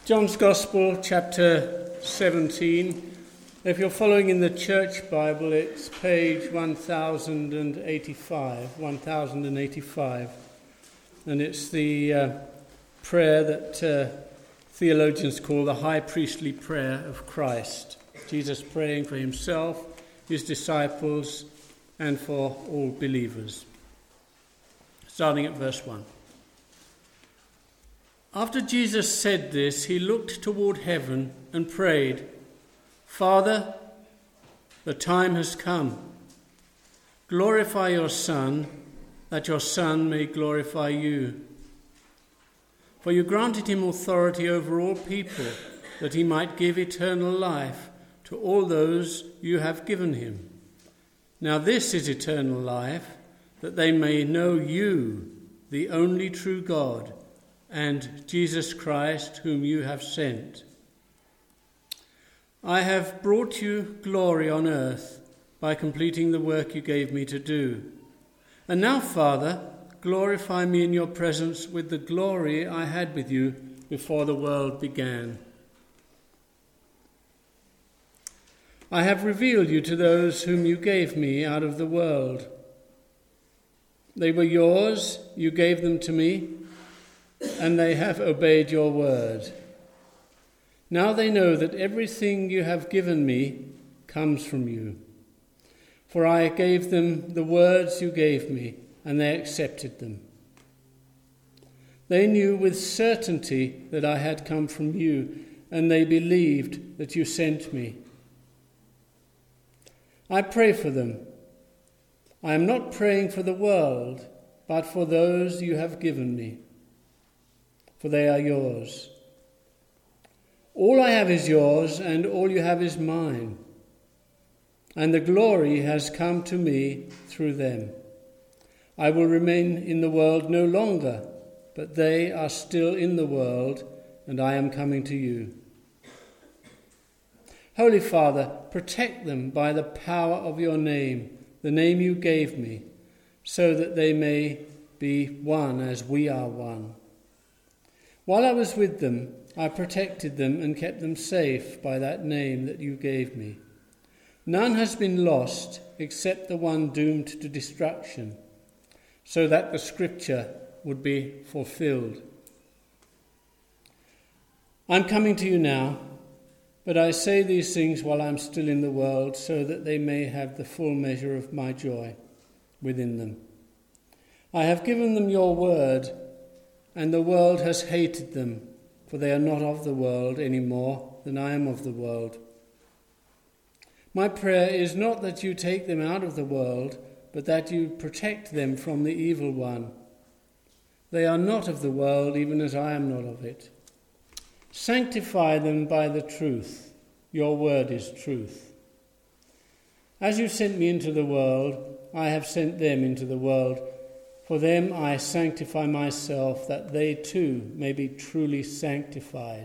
John's Gospel, chapter 17. If you're following in the Church Bible, it's page 1085. And it's the prayer that theologians call the high priestly prayer of Christ. Jesus praying for himself, his disciples, and for all believers. Starting at verse 1. After Jesus said this, he looked toward heaven and prayed, "Father, the time has come. Glorify your Son, that your Son may glorify you. For you granted him authority over all people, that he might give eternal life to all those you have given him. Now this is eternal life, that they may know you, the only true God, and Jesus Christ, whom you have sent. I have brought you glory on earth by completing the work you gave me to do. And now, Father, glorify me in your presence with the glory I had with you before the world began. I have revealed you to those whom you gave me out of the world. They were yours, you gave them to me, and they have obeyed your word. Now they know that everything you have given me comes from you. For I gave them the words you gave me, and they accepted them. They knew with certainty that I had come from you, and they believed that you sent me. I pray for them. I am not praying for the world, but for those you have given me, for they are yours. All I have is yours, and all you have is mine. And the glory has come to me through them. I will remain in the world no longer, but they are still in the world, and I am coming to you. Holy Father, protect them by the power of your name, the name you gave me, so that they may be one as we are one. While I was with them, I protected them and kept them safe by that name that you gave me. None has been lost except the one doomed to destruction, so that the scripture would be fulfilled. I'm coming to you now, but I say these things while I'm still in the world, so that they may have the full measure of my joy within them. I have given them your word, and the world has hated them, for they are not of the world any more than I am of the world. My prayer is not that you take them out of the world, but that you protect them from the evil one. They are not of the world, even as I am not of it. Sanctify them by the truth. Your word is truth. As you sent me into the world, I have sent them into the world. For them I sanctify myself, that they too may be truly sanctified.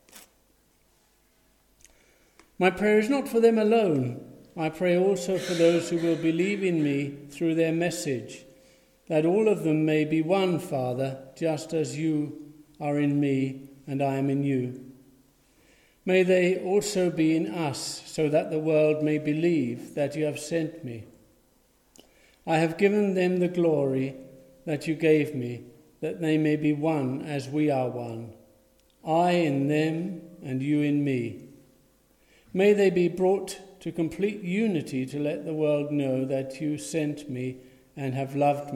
My prayer is not for them alone. I pray also for those who will believe in me through their message, that all of them may be one, Father, just as you are in me and I am in you. May they also be in us, so that the world may believe that you have sent me. I have given them the glory that you gave me, that they may be one as we are one, I in them and you in me. May they be brought to complete unity to let the world know that you sent me and have loved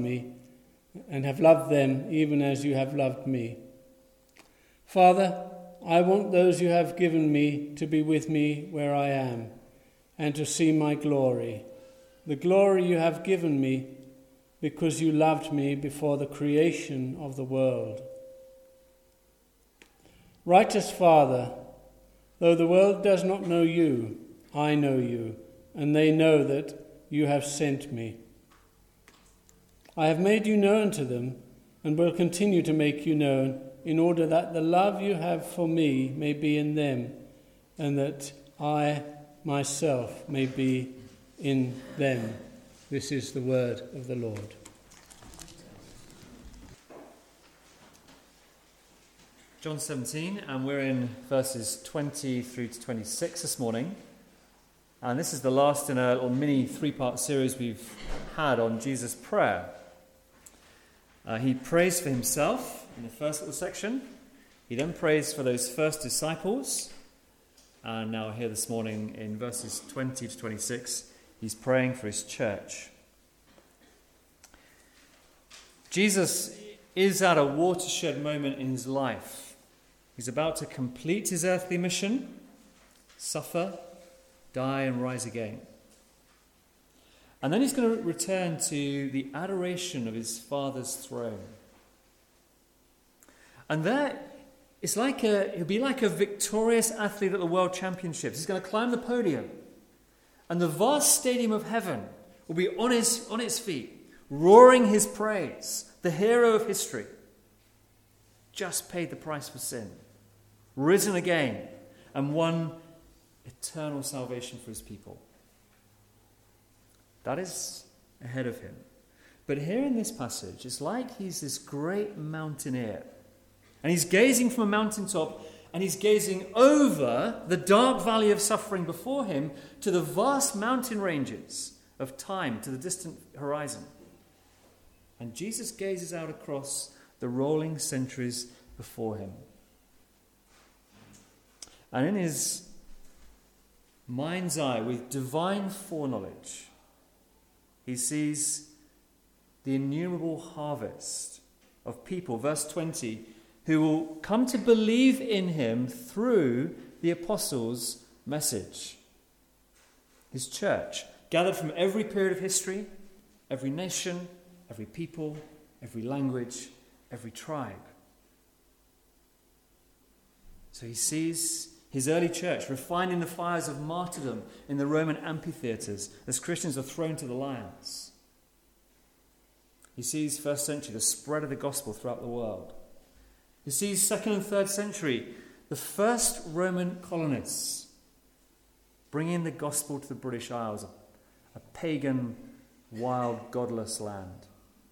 them even as you have loved me. Father, I want those you have given me to be with me where I am and to see my glory, the glory you have given me because you loved me before the creation of the world. Righteous Father, though the world does not know you, I know you, and they know that you have sent me. I have made you known to them and will continue to make you known, in order that the love you have for me may be in them, and that I myself may be in them. This is the word of the Lord. John 17, and we're in verses 20 through to 26 this morning. And this is the last in a little mini three-part series we've had on Jesus' prayer. He prays for himself in the first little section. He then prays for those first disciples. And now here this morning in verses 20 to 26, he's praying for his church. Jesus is at a watershed moment in his life. He's about to complete his earthly mission, suffer, die and rise again. And then he's going to return to the adoration of his Father's throne. And there, he'll be like a victorious athlete at the World Championships. He's going to climb the podium. And the vast stadium of heaven will be on its feet, roaring his praise. The hero of history. Just paid the price for sin. Risen again. And won eternal salvation for his people. That is ahead of him. But here in this passage, it's like he's this great mountaineer. And he's gazing from a mountaintop, and he's gazing over the dark valley of suffering before him to the vast mountain ranges of time, to the distant horizon. And Jesus gazes out across the rolling centuries before him. And in his mind's eye, with divine foreknowledge, he sees the innumerable harvest of people, verse 20, who will come to believe in him through the apostles' message. His church, gathered from every period of history, every nation, every people, every language, every tribe. So he sees his early church refined in the fires of martyrdom in the Roman amphitheatres as Christians are thrown to the lions. He sees first century, the spread of the gospel throughout the world. He sees second and third century, the first Roman colonists bringing the gospel to the British Isles, a pagan, wild, godless land.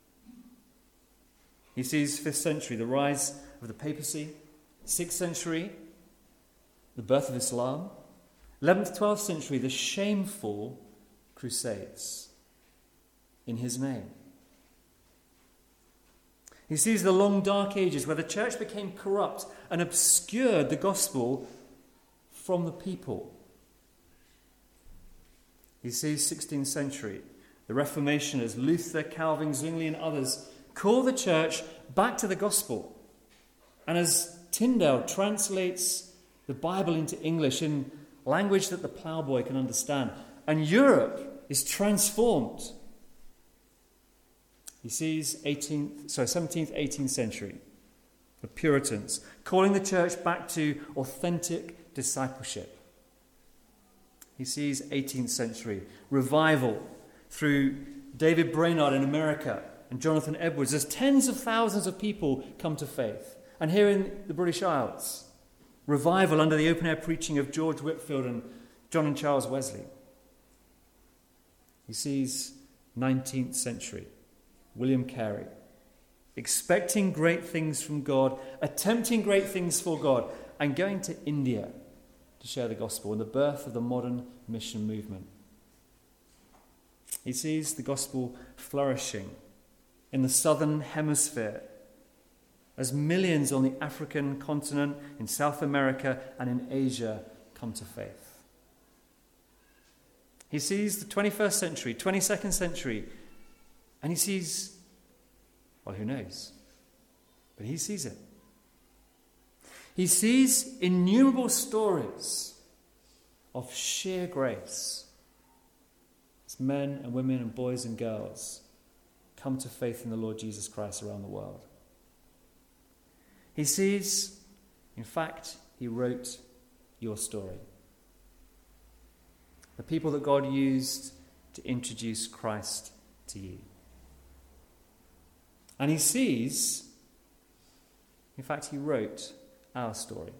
He sees 5th century, the rise of the papacy. 6th century, the birth of Islam. 11th, 12th century, the shameful crusades in his name. He sees the long dark ages where the church became corrupt and obscured the gospel from the people. He sees 16th century, the Reformation as Luther, Calvin, Zwingli and others call the church back to the gospel. And as Tyndale translates the Bible into English in language that the ploughboy can understand, and Europe is transformed. He sees 17th, 18th century, the Puritans, calling the church back to authentic discipleship. He sees 18th century, revival through David Brainerd in America and Jonathan Edwards, as tens of thousands of people come to faith. And here in the British Isles, revival under the open-air preaching of George Whitefield and John and Charles Wesley. He sees 19th century, William Carey, expecting great things from God, attempting great things for God, and going to India to share the gospel, and the birth of the modern mission movement. He sees the gospel flourishing in the southern hemisphere as millions on the African continent, in South America and in Asia come to faith. He sees the 21st century, 22nd century, and he sees, well, who knows? But he sees it. He sees innumerable stories of sheer grace as men and women and boys and girls come to faith in the Lord Jesus Christ around the world. He sees, in fact, he wrote your story. The people that God used to introduce Christ to you. And he sees, in fact, he wrote our story.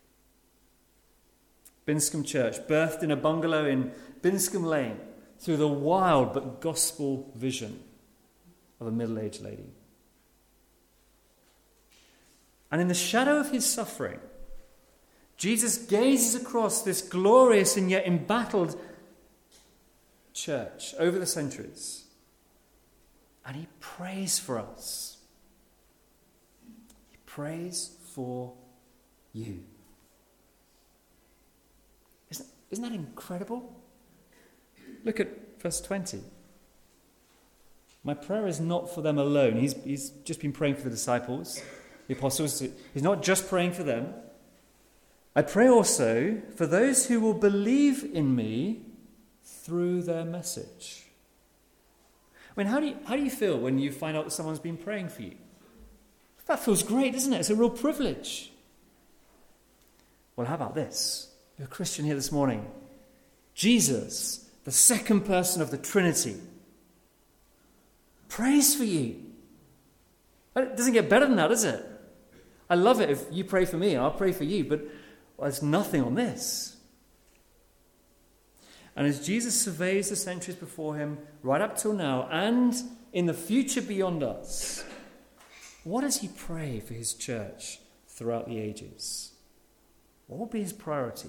Binscombe Church, birthed in a bungalow in Binscombe Lane through the wild but gospel vision of a middle-aged lady. And in the shadow of his suffering, Jesus gazes across this glorious and yet embattled church over the centuries, and he prays for us. He prays for you. Isn't that incredible? Look at verse 20. My prayer is not for them alone. He's just been praying for the disciples, the apostles. He's not just praying for them. I pray also for those who will believe in me through their message. I mean, how do you feel when you find out that someone's been praying for you? That feels great, doesn't it? It's a real privilege. Well, how about this? You're a Christian here this morning. Jesus, the second person of the Trinity, prays for you. It doesn't get better than that, does it? I love it if you pray for me, I'll pray for you, but there's nothing on this. And as Jesus surveys the centuries before him, right up till now, and in the future beyond us, what does he pray for his church throughout the ages? What will be his priority?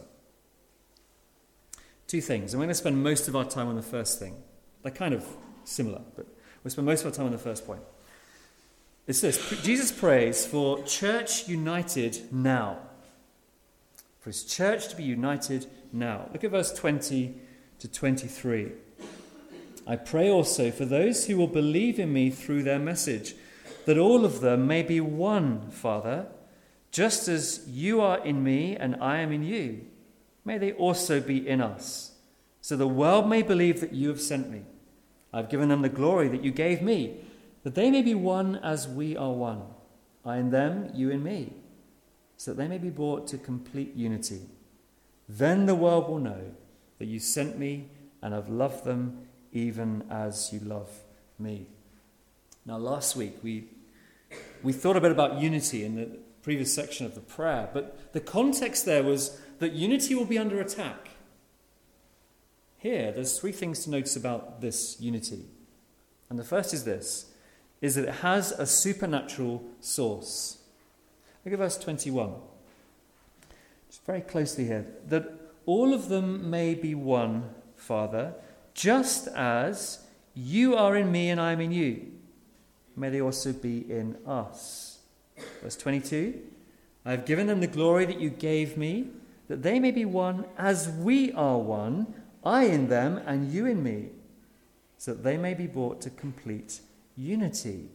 Two things, and we're going to spend most of our time on the first thing. They're kind of similar, but we'll spend most of our time on the first point. It's this: Jesus prays for church united now. For his church to be united now. Look at verse 20 to 23. I pray also for those who will believe in me through their message, that all of them may be one, Father, just as you are in me and I am in you. May they also be in us, so the world may believe that you have sent me. I have given them the glory that you gave me, that they may be one as we are one, I in them, you in me, so that they may be brought to complete unity. Then the world will know that you sent me and have loved them even as you love me. Now, last week we thought a bit about unity in the previous section of the prayer, but the context there was that unity will be under attack. Here, there's three things to notice about this unity. And the first is this, is that it has a supernatural source. Look at verse 21. Just very closely here. That all of them may be one, Father, just as you are in me and I am in you. May they also be in us. Verse 22. I have given them the glory that you gave me, that they may be one as we are one, I in them and you in me, so that they may be brought to complete unity.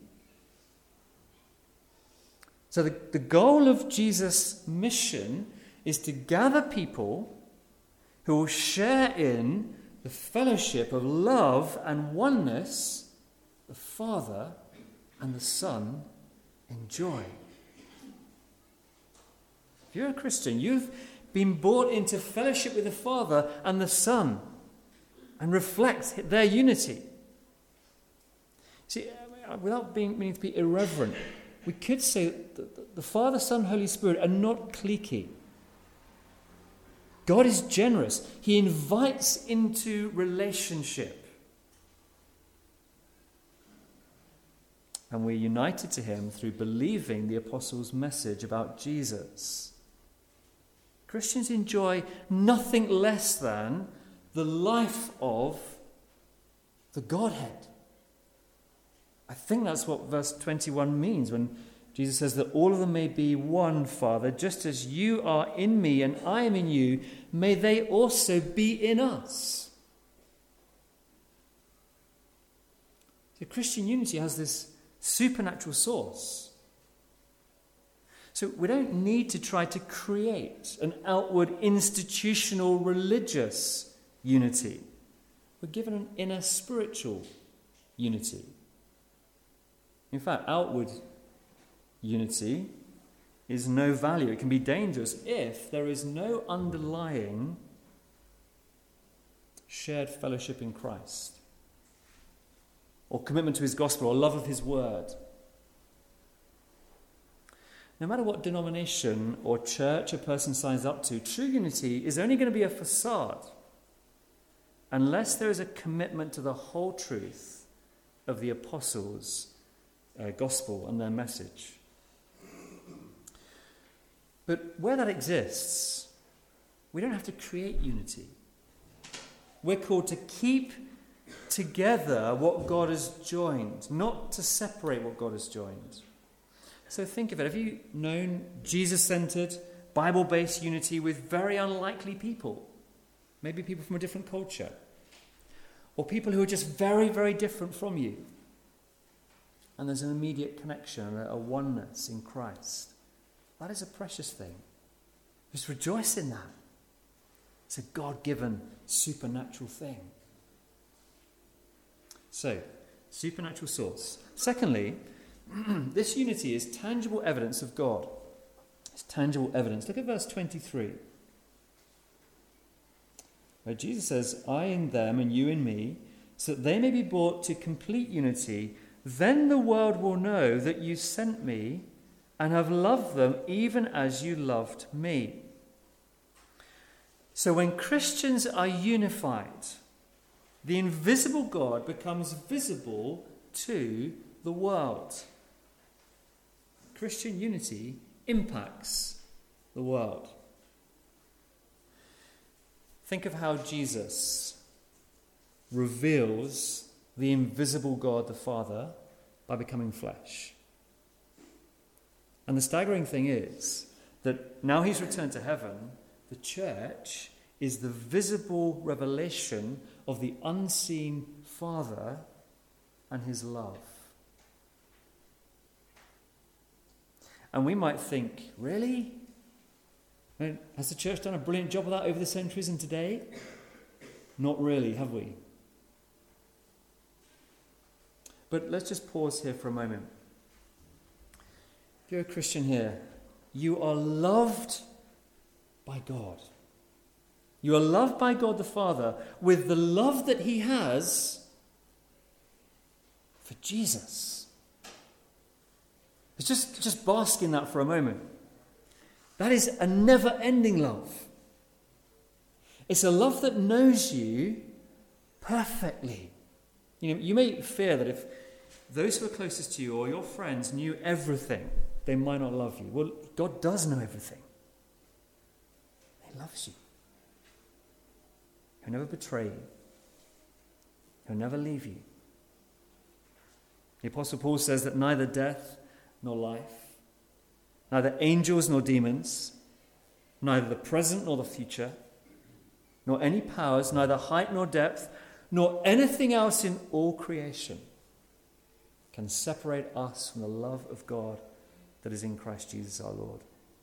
So the goal of Jesus' mission is to gather people who will share in the fellowship of love and oneness the Father and the Son enjoy. If you're a Christian, you've been brought into fellowship with the Father and the Son and reflect their unity. See, without meaning to be irreverent, we could say that the Father, Son, Holy Spirit are not cliquey. God is generous. He invites into relationship. And we're united to him through believing the apostles' message about Jesus. Christians enjoy nothing less than the life of the Godhead. I think that's what verse 21 means when Jesus says that all of them may be one, Father, just as you are in me and I am in you, may they also be in us. So Christian unity has this supernatural source. So we don't need to try to create an outward institutional religious unity. We're given an inner spiritual unity. In fact, outward unity is no value. It can be dangerous if there is no underlying shared fellowship in Christ, or commitment to his gospel, or love of his word. No matter what denomination or church a person signs up to, true unity is only going to be a facade unless there is a commitment to the whole truth of the apostles' gospel and their message. But where that exists, we don't have to create unity. We're called to keep together what God has joined, not to separate what God has joined. So think of it. Have you known Jesus-centered, Bible-based unity with very unlikely people? Maybe people from a different culture. Or people who are just very, very different from you. And there's an immediate connection, a oneness in Christ. That is a precious thing. Just rejoice in that. It's a God-given supernatural thing. So, supernatural source. Secondly, this unity is tangible evidence of God. It's tangible evidence. Look at verse 23. Where Jesus says, I in them and you in me, so that they may be brought to complete unity. Then the world will know that you sent me and have loved them even as you loved me. So when Christians are unified, the invisible God becomes visible to the world. Christian unity impacts the world. Think of how Jesus reveals the invisible God the Father by becoming flesh. And the staggering thing is that now he's returned to heaven, the church is the visible revelation of the unseen Father and his love. And we might think, really? Has the church done a brilliant job of that over the centuries and today? Not really, have we? But let's just pause here for a moment. If you're a Christian here, you are loved by God. You are loved by God the Father with the love that he has for Jesus. Just bask in that for a moment. That is a never-ending love. It's a love that knows you perfectly. You know, you may fear that if those who are closest to you or your friends knew everything, they might not love you. Well, God does know everything. He loves you. He'll never betray you. He'll never leave you. The Apostle Paul says that neither death nor life, neither angels nor demons, neither the present nor the future, nor any powers, neither height nor depth, nor anything else in all creation can separate us from the love of God that is in Christ Jesus our Lord.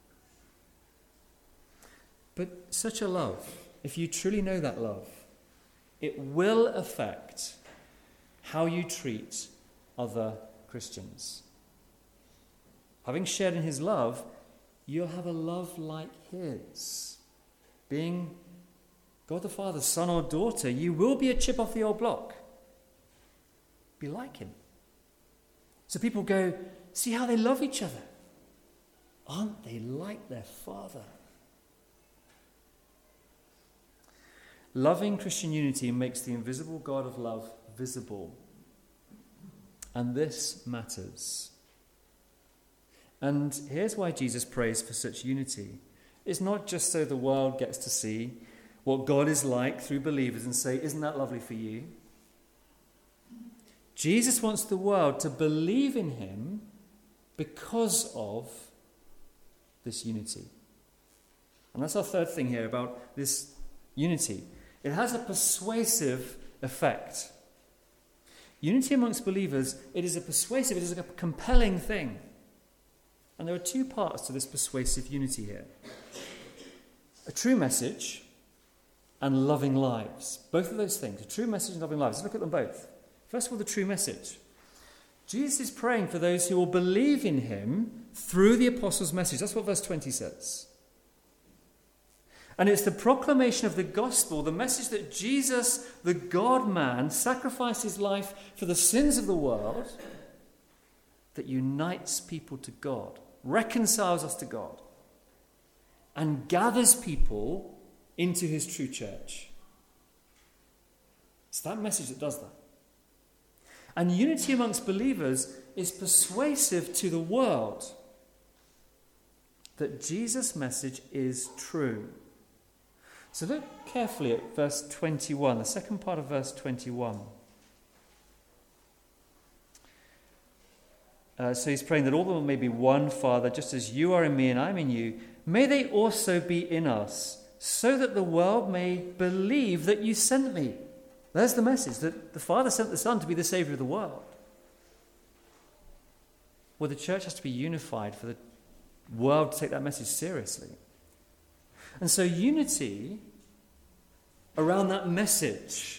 But such a love, if you truly know that love, it will affect how you treat other Christians. Having shared in his love, you'll have a love like his. Being God the Father's son or daughter, you will be a chip off the old block. Be like him. So people go, see how they love each other. Aren't they like their Father? Loving Christian unity makes the invisible God of love visible. And this matters. And here's why Jesus prays for such unity. It's not just so the world gets to see what God is like through believers and say, isn't that lovely for you? Jesus wants the world to believe in him because of this unity. And that's our third thing here about this unity. It has a persuasive effect. Unity amongst believers, it is a compelling thing. And there are two parts to this persuasive unity here. A true message and loving lives. Both of those things, a true message and loving lives. Let's look at them both. First of all, the true message. Jesus is praying for those who will believe in him through the apostles' message. That's what verse 20 says. And it's the proclamation of the gospel, the message that Jesus, the God-man, sacrificed his life for the sins of the world, that unites people to God, reconciles us to God, and gathers people into his true church. It's that message that does that. And unity amongst believers is persuasive to the world. that Jesus' message is true. So look carefully at verse 21, the second part of verse 21. So he's praying that all of them may be one, Father, just as you are in me and I'm in you. May they also be in us, so that the world may believe that you sent me. There's the message, that the Father sent the Son to be the Saviour of the world. Well, the church has to be unified for the world to take that message seriously. And so unity around that message,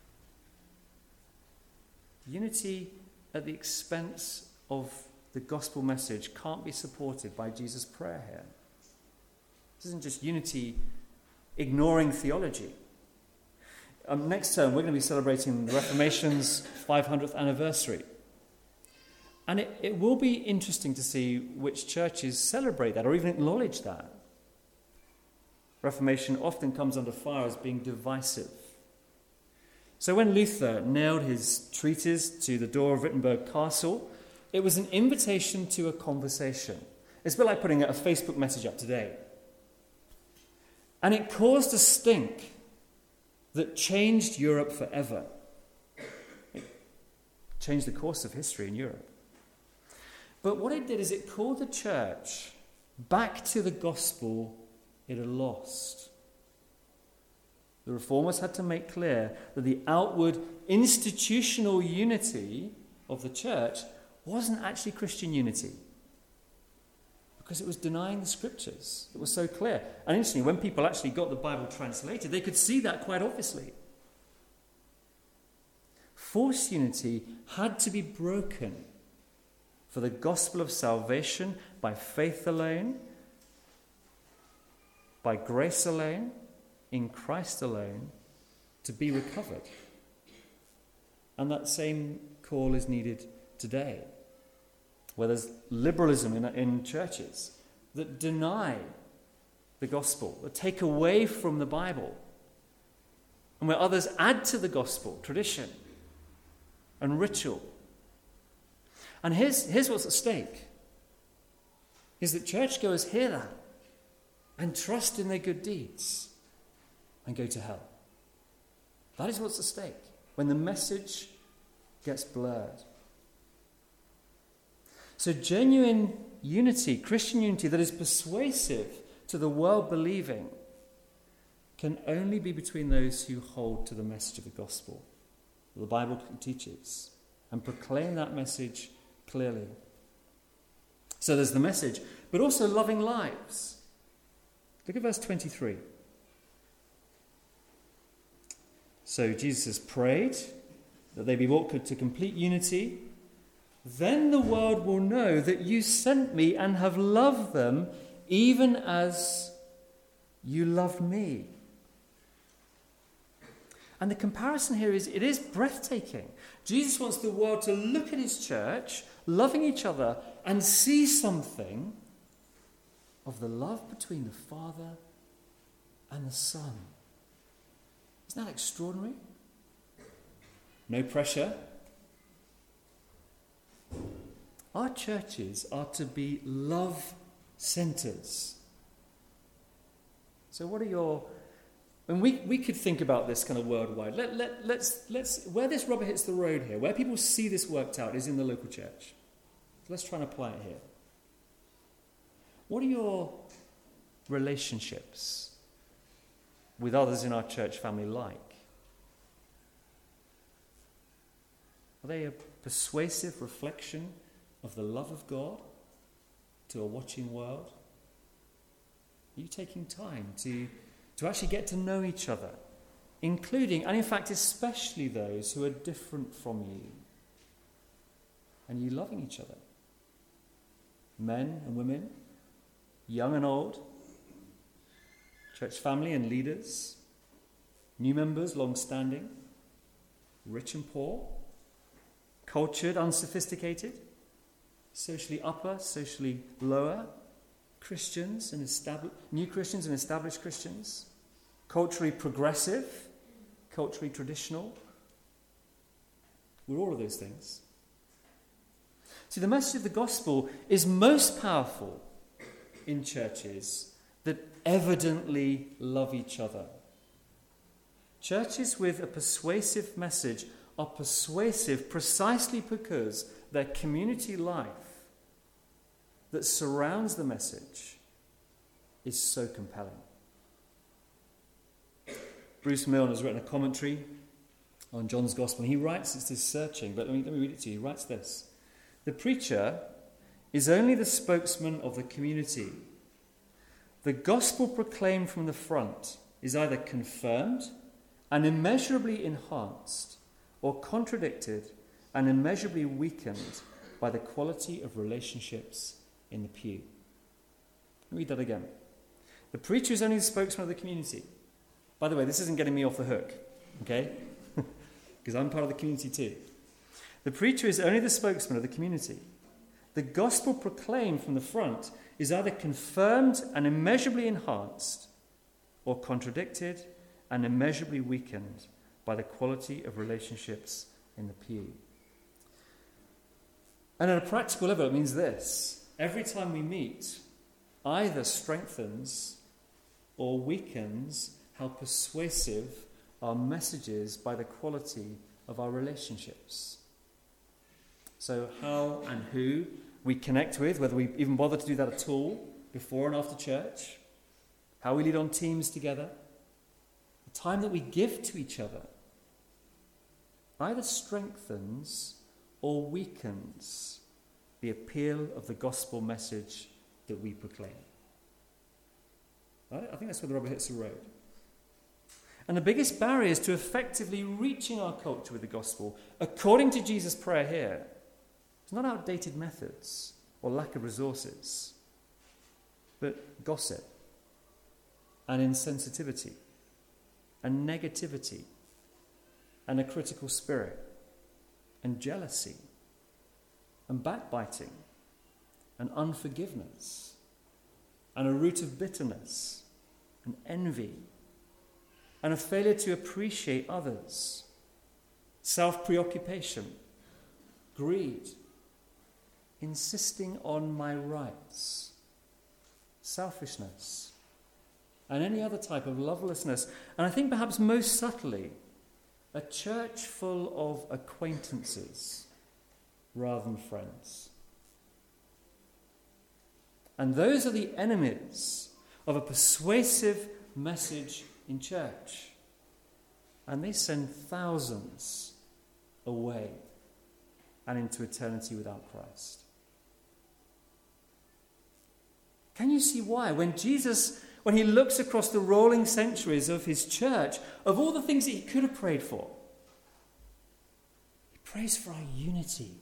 unity at the expense of the gospel message, can't be supported by Jesus' prayer here. This isn't just unity ignoring theology. Next term, we're going to be celebrating the Reformation's 500th anniversary. And it will be interesting to see which churches celebrate that or even acknowledge that. Reformation often comes under fire as being divisive. So when Luther nailed his treatise to the door of Wittenberg Castle, it was an invitation to a conversation. It's a bit like putting a Facebook message up today. And it caused a stink that changed Europe forever. It changed the course of history in Europe. But what it did is it called the church back to the gospel it had lost. The reformers had to make clear that the outward institutional unity of the church wasn't actually Christian unity, because it was denying the scriptures. It was so clear. And interestingly, when people actually got the Bible translated, they could see that quite obviously. Forced unity had to be broken for the gospel of salvation by faith alone, by grace alone, in Christ alone, to be recovered. And that same call is needed today, where there's liberalism in churches that deny the gospel, that take away from the Bible, and where others add to the gospel, tradition and ritual. And here's what's at stake, is that churchgoers hear that and trust in their good deeds and go to hell. That is what's at stake when the message gets blurred. So genuine unity, Christian unity that is persuasive to the world believing, can only be between those who hold to the message of the gospel that the Bible teaches and proclaim that message clearly. So there's the message, but also loving lives. Look at verse 23. So Jesus has prayed that they be brought to complete unity. Then the world will know that you sent me and have loved them even as you loved me. And the comparison here it is breathtaking. Jesus wants the world to look at his church, loving each other, and see something of the love between the Father and the Son. Isn't that extraordinary? No pressure. Our churches are to be love centres. So what are your... And we could think about this kind of worldwide. Let's where this rubber hits the road here, where people see this worked out, is in the local church. So let's try and apply it here. What are your relationships with others in our church family like? Are they a persuasive reflection of the love of God to a watching world? Are you taking time to actually get to know each other, including, and in fact especially those who are different from you? And you loving each other? Men and women, young and old, church family and leaders, new members, long-standing, rich and poor, cultured, unsophisticated, socially upper, socially lower, Christians and new Christians and established Christians, culturally progressive, culturally traditional. We're all of those things. See, the message of the gospel is most powerful in churches that evidently love each other. Churches with a persuasive message are persuasive precisely because their community life that surrounds the message is so compelling. Bruce Milne has written a commentary on John's Gospel, and he writes, it's this searching, but let me read it to you. He writes this: "The preacher is only the spokesman of the community. The gospel proclaimed from the front is either confirmed and immeasurably enhanced, or contradicted and immeasurably weakened by the quality of relationships in the pew." Let me read that again. The preacher is only the spokesman of the community. By the way, this isn't getting me off the hook, okay? Because I'm part of the community too. The preacher is only the spokesman of the community. The gospel proclaimed from the front is either confirmed and immeasurably enhanced, or contradicted and immeasurably weakened by the quality of relationships in the pew. And at a practical level, it means this: every time we meet, either strengthens or weakens how persuasive our message is by the quality of our relationships. So how and who we connect with, whether we even bother to do that at all, before and after church, how we lead on teams together, the time that we give to each other, either strengthens or weakens the appeal of the gospel message that we proclaim. Right? I think that's where the rubber hits the road. And the biggest barriers to effectively reaching our culture with the gospel, according to Jesus' prayer here, it's not outdated methods or lack of resources, but gossip and insensitivity and negativity and a critical spirit and jealousy and backbiting and unforgiveness and a root of bitterness and envy and a failure to appreciate others, self-preoccupation, greed, insisting on my rights, selfishness, and any other type of lovelessness. And I think perhaps most subtly, a church full of acquaintances rather than friends. And those are the enemies of a persuasive message in church. And they send thousands away and into eternity without Christ. Can you see why? When he looks across the rolling centuries of his church, of all the things that he could have prayed for, he prays for our unity.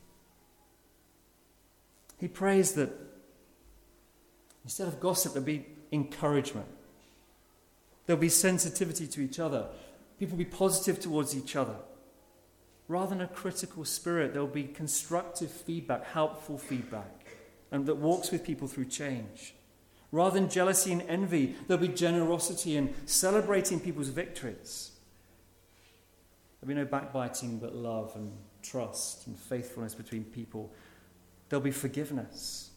He prays that instead of gossip, there'll be encouragement. There'll be sensitivity to each other. People will be positive towards each other. Rather than a critical spirit, there'll be constructive feedback, helpful feedback, and that walks with people through change. Rather than jealousy and envy, there'll be generosity and celebrating people's victories. There'll be no backbiting but love and trust and faithfulness between people. There'll be forgiveness.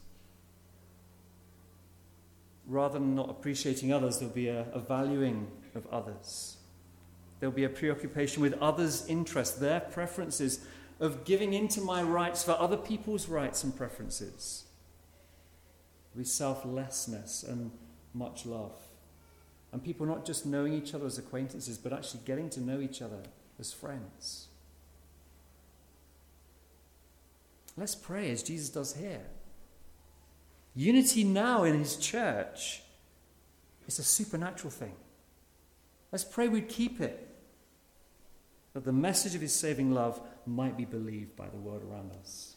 Rather than not appreciating others, there'll be a valuing of others. There'll be a preoccupation with others' interests, their preferences, of giving into my rights for other people's rights and preferences. There'll be selflessness and much love. And people not just knowing each other as acquaintances, but actually getting to know each other as friends. Let's pray as Jesus does here. Unity now in his church is a supernatural thing. Let's pray we'd keep it, that the message of his saving love might be believed by the world around us.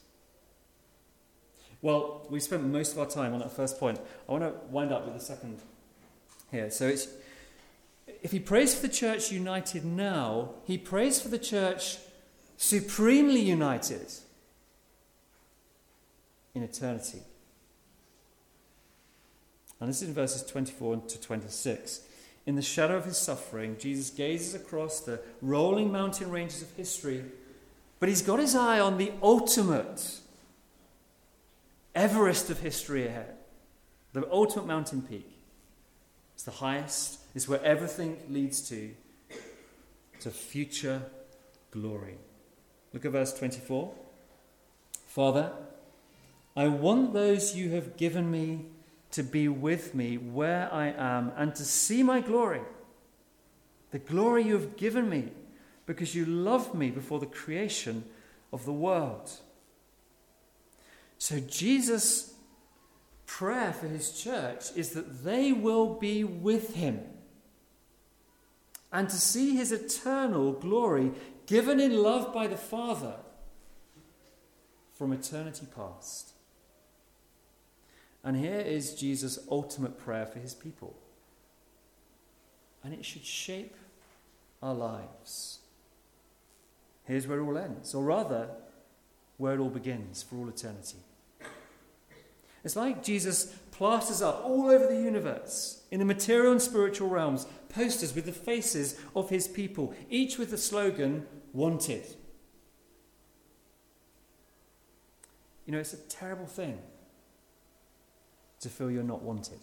Well, we spent most of our time on that first point. I want to wind up with the second here. So if he prays for the church united now, he prays for the church supremely united in eternity. And this is in verses 24 to 26. In the shadow of his suffering, Jesus gazes across the rolling mountain ranges of history, but he's got his eye on the ultimate Everest of history ahead, the ultimate mountain peak. It's the highest. It's where everything leads to future glory. Look at verse 24. Father, I want those you have given me to be with me where I am and to see my glory, the glory you have given me because you loved me before the creation of the world. So Jesus' prayer for his church is that they will be with him and to see his eternal glory given in love by the Father from eternity past. And here is Jesus' ultimate prayer for his people. And it should shape our lives. Here's where it all ends, or rather, where it all begins for all eternity. It's like Jesus plasters up all over the universe, in the material and spiritual realms, posters with the faces of his people, each with the slogan, wanted. You know, it's a terrible thing to feel you're not wanted.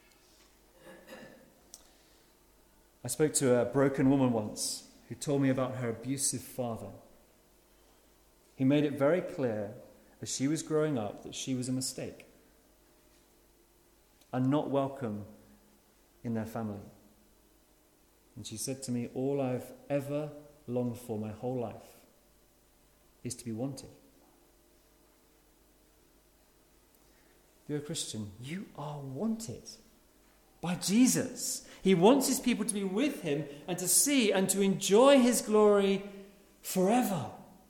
I spoke to a broken woman once who told me about her abusive father. He made it very clear as she was growing up that she was a mistake and not welcome in their family. And she said to me, all I've ever longed for my whole life is to be wanted. If you're a Christian, you are wanted by Jesus. He wants his people to be with him and to see and to enjoy his glory forever.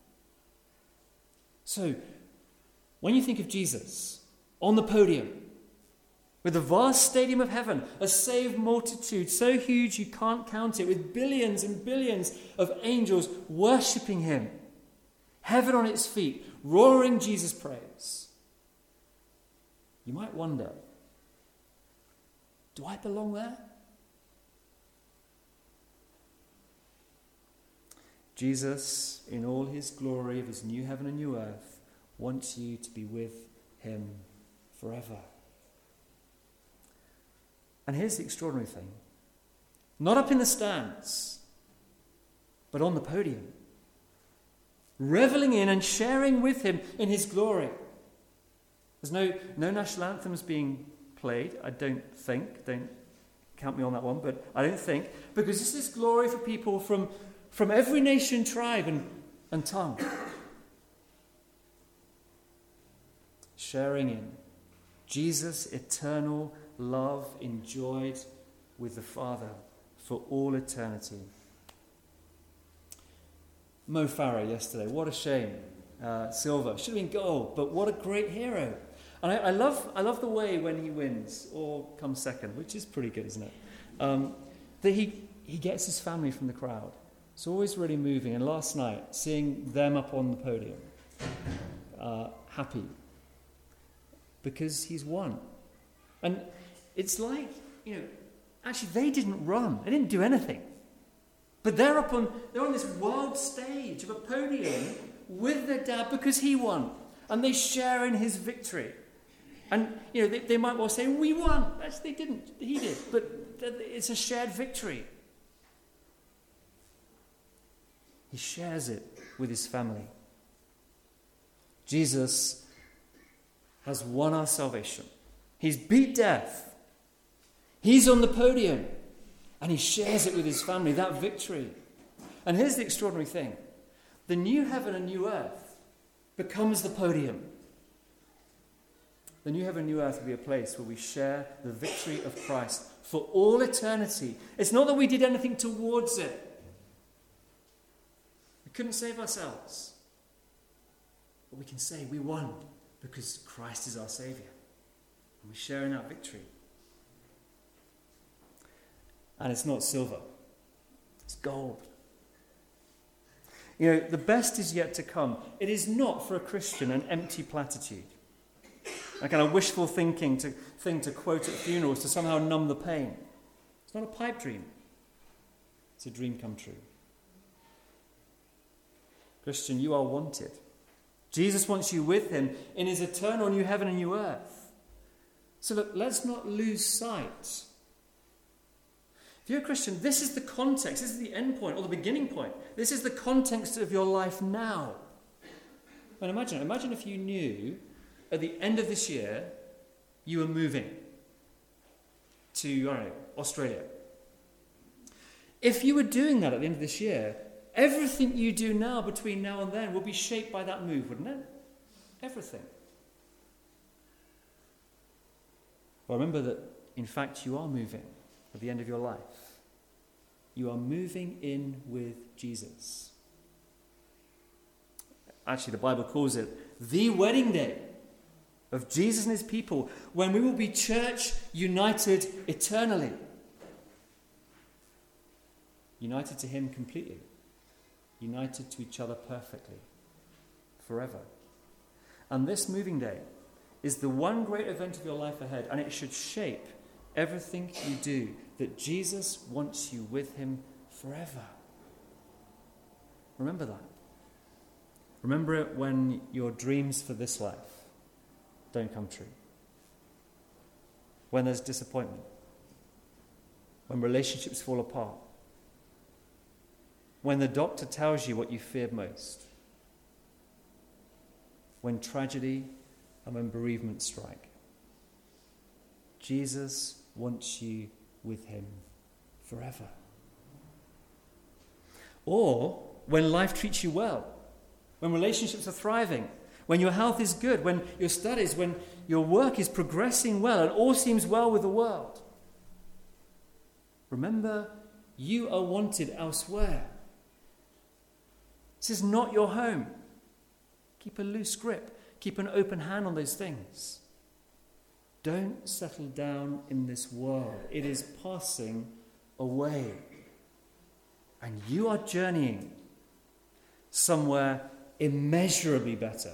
So, when you think of Jesus on the podium, with a vast stadium of heaven, a saved multitude so huge you can't count it, with billions and billions of angels worshipping him, heaven on its feet, roaring Jesus' praise, you might wonder, do I belong there? Jesus, in all his glory of his new heaven and new earth, wants you to be with him forever. And here's the extraordinary thing. Not up in the stands, but on the podium. Reveling in and sharing with him in his glory. There's no national anthems being played, I don't think. Don't count me on that one, but I don't think. Because this is glory for people from every nation, tribe and tongue. Sharing in Jesus' eternal love enjoyed with the Father for all eternity. Mo Farah yesterday, what a shame. Silver, should have been gold, but what a great hero. And I love the way when he wins or comes second, which is pretty good, isn't it? That he gets his family from the crowd. It's always really moving. And last night, seeing them up on the podium, happy, because he's won. And it's like, actually they didn't run. They didn't do anything. But they're on this world stage of a podium with their dad because he won. And they share in his victory. And, they might well say, we won. Actually, they didn't. He did. But it's a shared victory. He shares it with his family. Jesus has won our salvation. He's beat death. He's on the podium. And he shares it with his family, that victory. And here's the extraordinary thing. The new heaven and new earth becomes the podium. The new heaven and new earth will be a place where we share the victory of Christ for all eternity. It's not that we did anything towards it. We couldn't save ourselves. But we can say we won because Christ is our Saviour. And we share in that victory. And it's not silver. It's gold. The best is yet to come. It is not for a Christian an empty platitude. A kind of wishful thinking thing to quote at funerals to somehow numb the pain. It's not a pipe dream. It's a dream come true. Christian, you are wanted. Jesus wants you with him in his eternal new heaven and new earth. So look, let's not lose sight. If you're a Christian, this is the context, this is the end point or the beginning point. This is the context of your life now. And imagine if you knew at the end of this year you were moving to, Australia. If you were doing that at the end of this year, everything you do now between now and then will be shaped by that move, wouldn't it? Everything. Well, remember that, in fact, you are moving at the end of your life. You are moving in with Jesus. Actually, the Bible calls it the wedding day of Jesus and his people, when we will be church united eternally. United to him completely. United to each other perfectly. Forever. And this moving day is the one great event of your life ahead, and it should shape everything you do, that Jesus wants you with him forever. Remember that. Remember it when your dreams for this life don't come true. When there's disappointment. When relationships fall apart. When the doctor tells you what you feared most. When tragedy and when bereavement strike. Jesus wants you with him forever. Or when life treats you well. When relationships are thriving. When your health is good. When your studies, when your work is progressing well and all seems well with the world. Remember, you are wanted elsewhere. This is not your home. Keep a loose grip. Keep an open hand on those things. Don't settle down in this world. It is passing away. And you are journeying somewhere immeasurably better.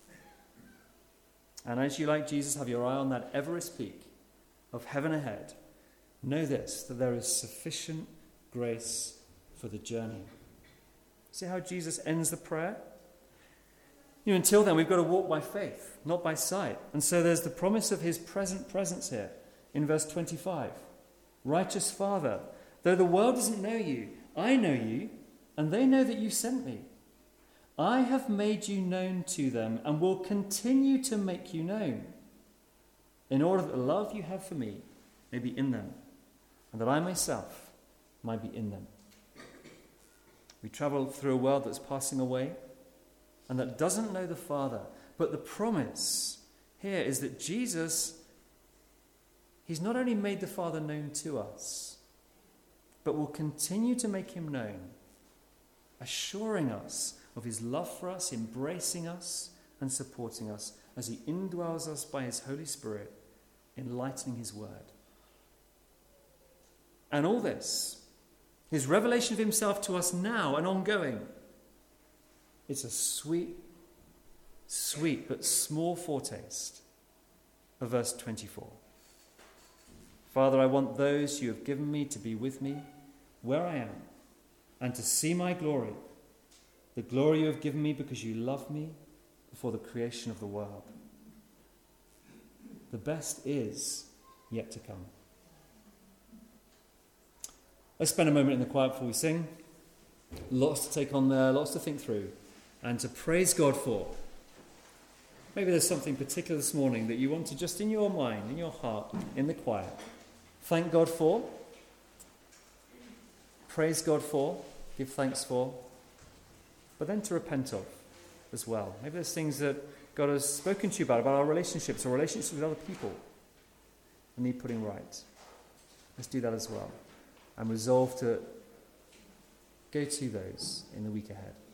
And as you, like Jesus, have your eye on that Everest peak of heaven ahead, know this, that there is sufficient grace for the journey. See how Jesus ends the prayer? Until then, we've got to walk by faith, not by sight. And so there's the promise of his presence here in verse 25. Righteous Father, though the world doesn't know you, I know you, and they know that you sent me. I have made you known to them and will continue to make you known, in order that the love you have for me may be in them, and that I myself might be in them. We travel through a world that's passing away and that doesn't know the Father. But the promise here is that Jesus, he's not only made the Father known to us, but will continue to make him known, assuring us of his love for us, embracing us and supporting us as he indwells us by his Holy Spirit, enlightening his word. And all this, his revelation of himself to us now and ongoing, it's a sweet, sweet but small foretaste of verse 24. Father, I want those you have given me to be with me where I am and to see my glory, the glory you have given me because you loved me before the creation of the world. The best is yet to come. Let's spend a moment in the quiet before we sing. Lots to take on there, lots to think through, and to praise God for. Maybe there's something particular this morning that you want to just in your mind, in your heart, in the quiet, thank God for, praise God for, give thanks for, but then to repent of as well. Maybe there's things that God has spoken to you about our relationships or relationships with other people that need putting right. Let's do that as well. And resolve to go to those in the week ahead.